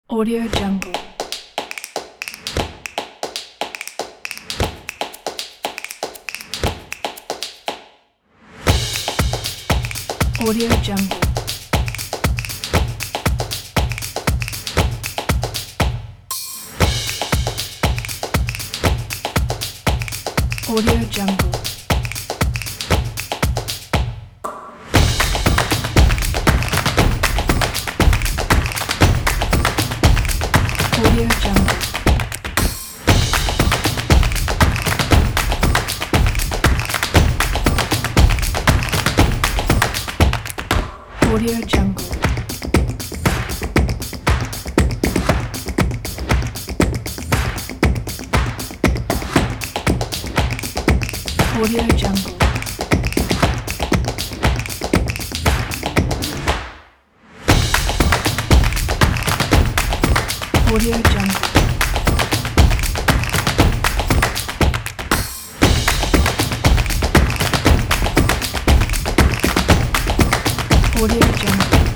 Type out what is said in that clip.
Audio Jungle. Audio Jungle. Audio Jungle. Audio Jungle. Audio Jungle. Audio Jungle. Audio Jungle. Audio Jungle.